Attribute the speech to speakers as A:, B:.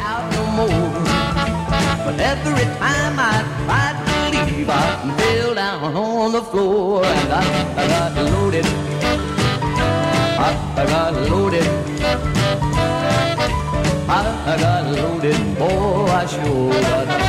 A: out no more. But every time I tried to leave, I fell down on the floor. And I got loaded. I got loaded. I got loaded, boy, I sure got